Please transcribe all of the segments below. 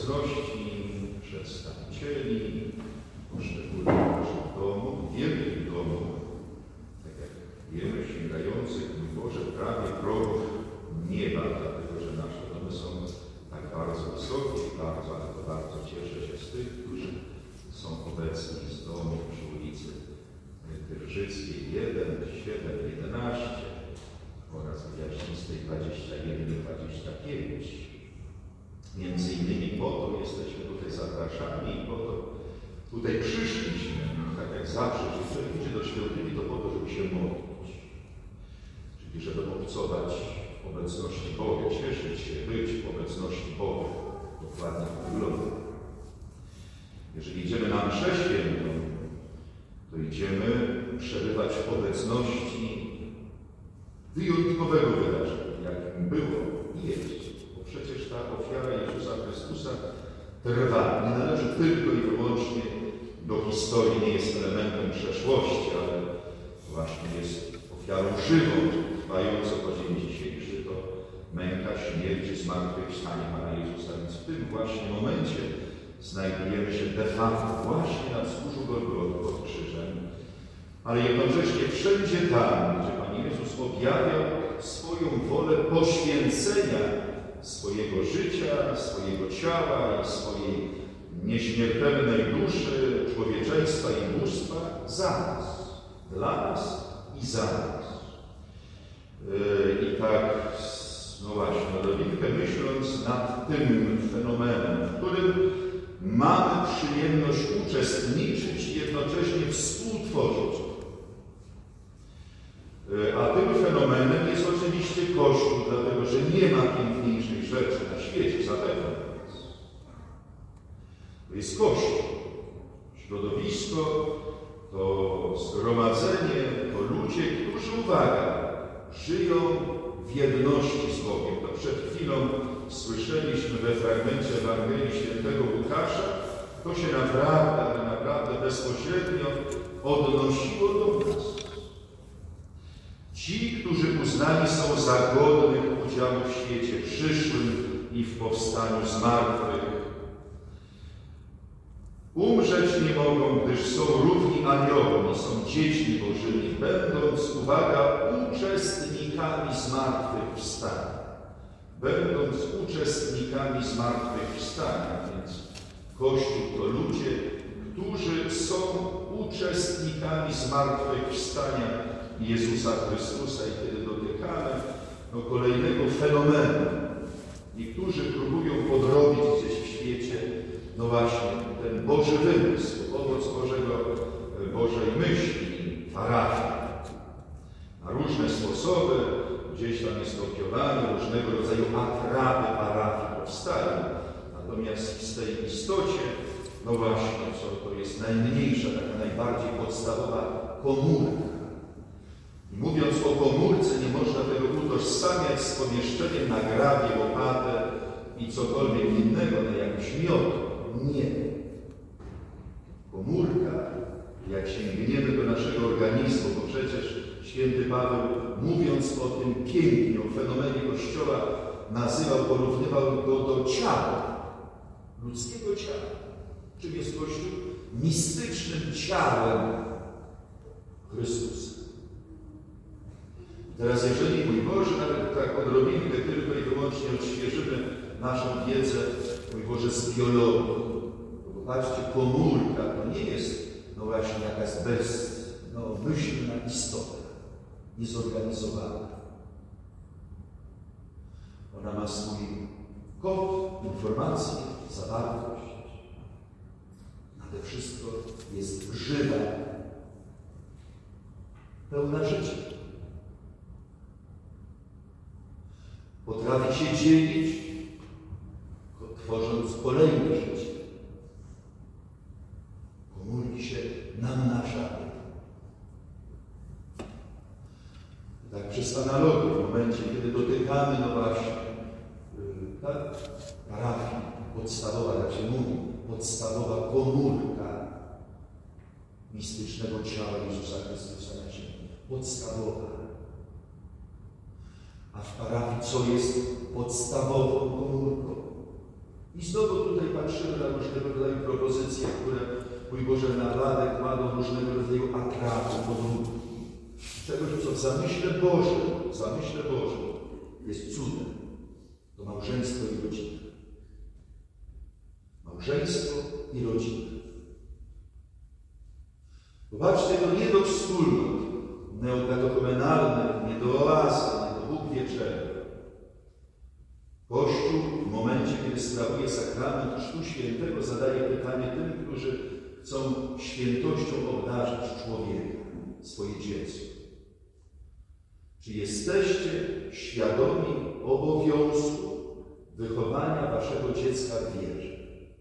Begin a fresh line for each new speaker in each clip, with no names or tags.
obecności przedstawicieli poszczególnych naszych domów, wielkich domów, tak jak wiemy, sięgających, mój Boże, prawie progów nieba, dlatego że nasze domy są tak bardzo wysokie i bardzo cieszę się z tych, którzy są obecni z domu przy ulicy Wyrżyckiej 1, 7, 11 oraz Wyjaśnistej 21 i 25. Między innymi po to jesteśmy tutaj zapraszani i po to tutaj przyszliśmy, tak jak zawsze, że człowiek idzie do świątyni, to po to, żeby się modlić. Czyli żeby obcować w obecności Boga, cieszyć się, być w obecności Boga. Dokładnie to wygląda. Jeżeli idziemy na mszę świętą, to idziemy przebywać w obecności wyjątkowego wydarzenia, jakim było i jest. Bo przecież ta ofiara Jezusa Chrystusa trwa. Nie należy tylko i wyłącznie do historii, nie jest elementem przeszłości, ale właśnie jest ofiarą żywą, trwającą po dzień dzisiejszy. To męka, śmierć, zmartwychwstanie Pana Jezusa. Więc w tym właśnie momencie znajdujemy się de facto właśnie na wzgórzu Golgoty pod krzyżem, ale jednocześnie wszędzie tam, gdzie Pan Jezus objawiał swoją wolę poświęcenia swojego życia, swojego ciała i swojej nieśmiertelnej duszy, człowieczeństwa i bóstwa za nas, dla nas i za nas. I tak, no właśnie, odrobinkę myśląc nad tym fenomenem, w którym mamy przyjemność uczestniczyć i jednocześnie współtworzyć. A tym fenomenem jest oczywiście Kościół, dlatego że nie ma piękniejszej rzeczy na świecie, zapewne. To jest Kościół. Środowisko to zgromadzenie, to ludzie, którzy, uwaga, żyją w jedności z Bogiem. To przed chwilą słyszeliśmy we fragmencie Ewangelii Świętego Łukasza, to się naprawdę, ale naprawdę bezpośrednio odnosiło do nas. Ci, którzy uznani są za godnych udziału w świecie przyszłym i w powstaniu z martwych, umrzeć nie mogą, gdyż są równi aniołom i są dziećmi Bożymi, będąc, uwaga, uczestnikami zmartwychwstania. Będąc uczestnikami zmartwychwstania, więc Kościół to ludzie, którzy są uczestnikami zmartwychwstania Jezusa Chrystusa. I kiedy dotykamy kolejnego fenomenu, niektórzy próbują podrobić gdzieś w świecie, no właśnie, ten Boży wymysł, owoc Bożej myśli, parafii. Na różne sposoby, gdzieś tam jest kopiowane, różnego rodzaju atrapy parafii powstają. Natomiast w tej istocie, no właśnie, co to jest najmniejsza, taka najbardziej podstawowa komórka. I mówiąc o komórce, nie można tego utożsamiać z pomieszczeniem na grabie, łopatę i cokolwiek innego, na jakiś miot. Nie. Komórka, jak sięgniemy do naszego organizmu, bo przecież święty Paweł, mówiąc o tym pięknie, o fenomenie Kościoła, porównywał go do ciała, ludzkiego ciała. Czym jest Kościół? Mistycznym ciałem Chrystusa. Teraz, jeżeli, mój Boże, nawet tak odrobinkę tylko i wyłącznie odświeżymy naszą wiedzę, mój Boże, z biologii. Bo patrzcie, komórka to nie jest, no właśnie, jakaś myślna istota, niezorganizowana. Ona ma swój kod, informacje, zawartość. Nade wszystko jest żywa, pełna życia. Potrafi się dzielić, tworząc kolejne życie. Komórki się namnażają. Tak przez analogię, w momencie, kiedy dotykamy, no właśnie, tak, parafii, podstawowa, tak się mówi, podstawowa komórka mistycznego ciała Jezusa Chrystusa na ziemi. Podstawowa. A w parafii co jest podstawową komórką? I znowu tutaj patrzymy na różnego rodzaju propozycje, które, mój Boże, na ладę kładą różnego rodzaju atrapy, podróbki. Czegoś, co w zamyśle Bożym jest cudem. To małżeństwo i rodzina. Małżeństwo i rodzina. Popatrzcie, to nie do wspólnot neokatechumenalnych, nie do oazy, nie do Bóg wie czego. Kościół w momencie, kiedy sprawuje sakrament Chrztu Świętego, zadaje pytanie tym, którzy chcą świętością obdarzyć człowieka, swoje dziecko. Czy jesteście świadomi obowiązku wychowania waszego dziecka w wierze?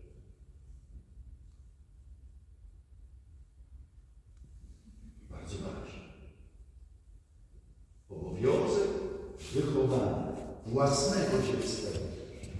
Bardzo ważne. Obowiązek wychowania własnego dziecka w wierze.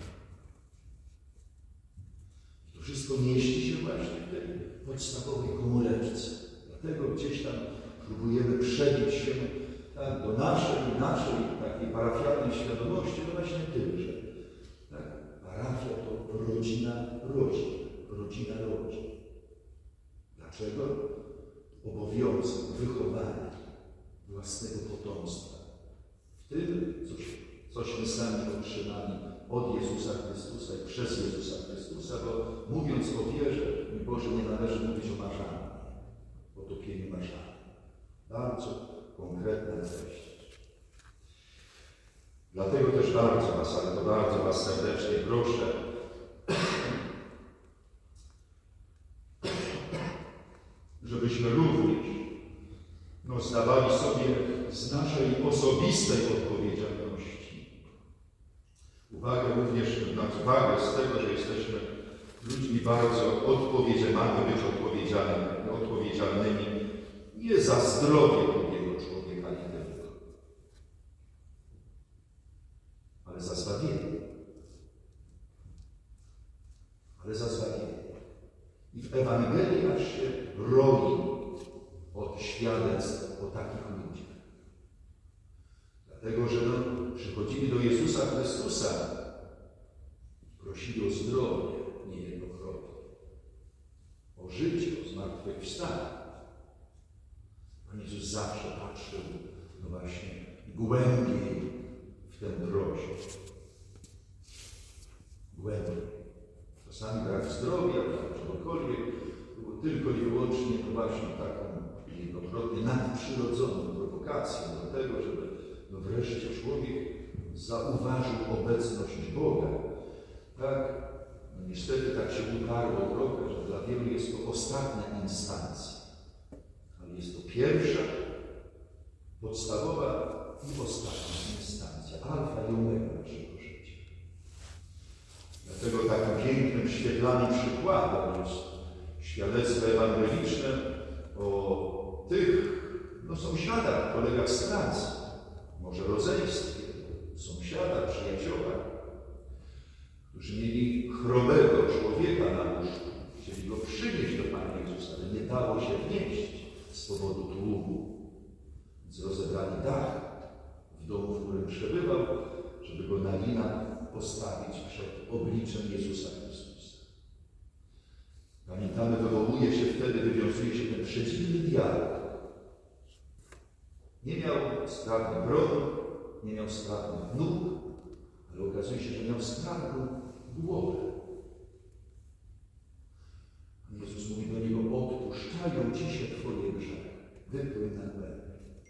To wszystko mieści się właśnie w tej podstawowej komóreczce. Dlatego gdzieś tam próbujemy przebić się tak, do naszej takiej parafialnej świadomości, no właśnie tym, że tak, parafia to rodzina rodzin. Dlaczego? Obowiązek wychowania własnego potomstwa w tym, cośmy sami otrzymali od Jezusa Chrystusa i przez Jezusa Chrystusa, bo mówiąc o wierze, mój Boże, nie należy mówić o marzaniu, o topieniu marzania. Bardzo konkretna treść. Dlatego też bardzo Was serdecznie proszę, żebyśmy również zdawali sobie z naszej osobistej odpowiedzialności uwagę z tego, że jesteśmy ludźmi bardzo mamy być odpowiedzialnymi nie za zdrowie drugiego człowieka, nie tylko, ale za zbawienie. I w Ewangelii aż się roi od świadectw o takich ludziach. Dlatego, że przychodzili do Jezusa Chrystusa, prosili o zdrowie niejednokrotnie, o życie, o zmartwychwstanie. Pan Jezus zawsze patrzył, właśnie głębiej w tę prośbę. Głębiej. Czasami brak zdrowia, czegokolwiek, było tylko i wyłącznie właśnie taką jednokrotnie nadprzyrodzoną prowokacją do tego, żeby wreszcie człowiek zauważył obecność Boga. Tak? Niestety tak się utarło trochę, że dla wielu jest to ostatnia instancja. Ale jest to pierwsza, podstawowa i ostatnia instancja. Alfa i omega naszego życia. Dlatego takim pięknym, świetlanym przykładem jest świadectwo ewangeliczne o tych sąsiadach, kolegach z pracy, może rodzeństwie, sąsiadach, przyjaciołach, którzy mieli chromego człowieka na łóżku, chcieli go przynieść do Pana Jezusa, ale nie dało się wnieść z powodu tłumu. Więc rozebrali dach w domu, w którym przebywał, żeby go na linach postawić przed obliczem Jezusa Chrystusa. Pamiętamy, wywiązuje się ten przeciwny dialog. Nie miał sprawnych broni, nie miał sprawnych nóg, ale okazuje się, że miał sprawną głowę. Pan Jezus mówi do niego: odpuszczają ci się twoje grzechy, wypłyń na głęb.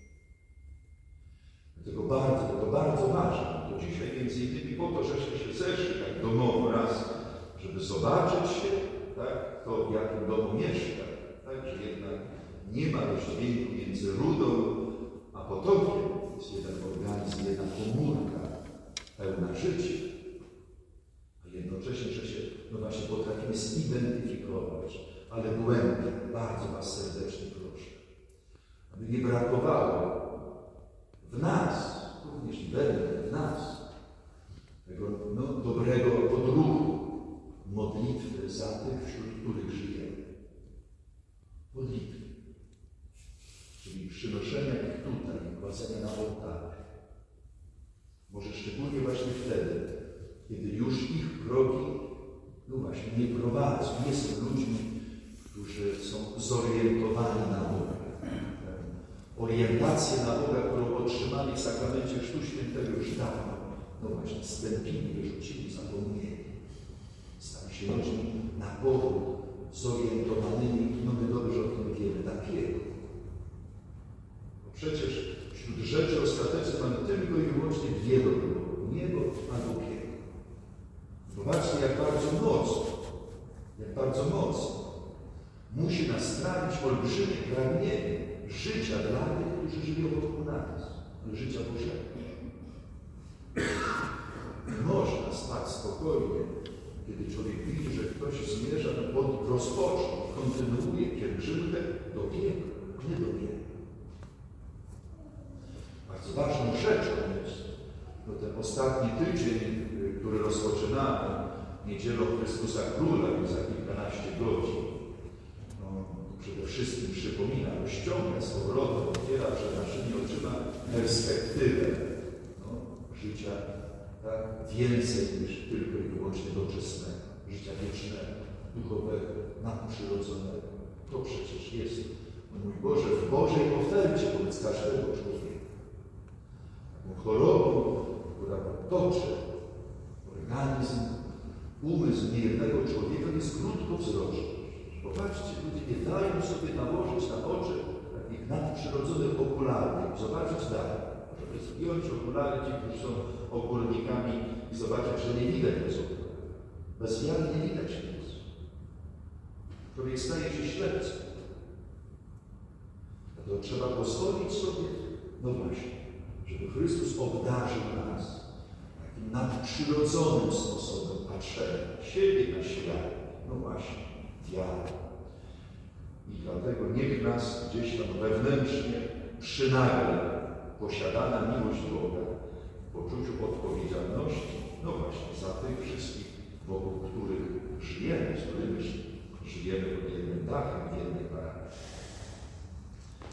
Dlatego to bardzo ważne. To dzisiaj między innymi po to, żeśmy się zeszli tak domowo raz, żeby zobaczyć się, tak, to w jakim domu mieszka. Tak, że jednak nie ma rozdźwięku między rudą a potokiem. Jest jeden organizm, jedna komórka pełna życia. A jednocześnie, że się właśnie potrafimy zidentyfikować, ale głębiej. Bardzo Was serdecznie proszę, aby nie brakowało w nas, również w nas, tego dobrego odruchu modlitwy za tych, wśród których żyjemy. Modlitwy. Czyli przynoszenia ich tutaj, kładzenia na ołtarzu. Może szczególnie właśnie wtedy, kiedy już ich progi nie prowadzą, nie są ludźmi, którzy są zorientowani na Boga. Orientację na Boga, którą otrzymali w sakramencie Chrztu Świętego już dawno, no właśnie, stępili, wyrzucili, zapomnieli. Stali się ludźmi na Bogu zorientowanymi, no my dobrze o tym wiemy, na piekło. Bo przecież wśród rzeczy ostatecznych mamy tylko i wyłącznie dwie drogi: niebo albo piekło. Zobaczcie, jak bardzo mocno musi nas trawić olbrzymie pragnienie życia dla tych, którzy żyją wokół nas, życia Bożego. Można spać spokojnie, kiedy człowiek widzi, że ktoś zmierza, rozpoczął, kontynuuje pielgrzymkę do piekła, nie do nieba. Bardzo ważną rzeczą jest ten ostatni tydzień, który rozpoczynamy niedzielą Chrystusa Króla już za kilkanaście godzin. Przede wszystkim przypomina, rozciąga z powrotem, otwiera przed naszymi oczyma perspektywę życia tak, więcej niż tylko i wyłącznie doczesnego, życia wiecznego, duchowego, nadprzyrodzonego. To przecież jest, mój Boże, w Bożej ofercie wobec każdego człowieka. Taką chorobą, która toczy organizm, umysł niejednego człowieka, jest krótkowzroczność. Popatrzcie, ludzie nie dają sobie nałożyć na oczy takich nadprzyrodzonych okularów, zobaczyć dalej. Żeby zdjąć okulary, ci, którzy są okulnikami, i zobaczyć, że nie widać bez okularów. Bez wiary nie widać nic. Człowiek staje się ślepcem. To trzeba pozwolić sobie, no właśnie, żeby Chrystus obdarzył nas takim nadprzyrodzonym sposobem patrzenia na siebie, na świat. No właśnie, wiarę. I dlatego niech nas gdzieś tam wewnętrznie przynagla posiadana miłość Boga w poczuciu odpowiedzialności, no właśnie, za tych wszystkich, wokół których żyjemy, z którymi żyjemy pod jednym dachem,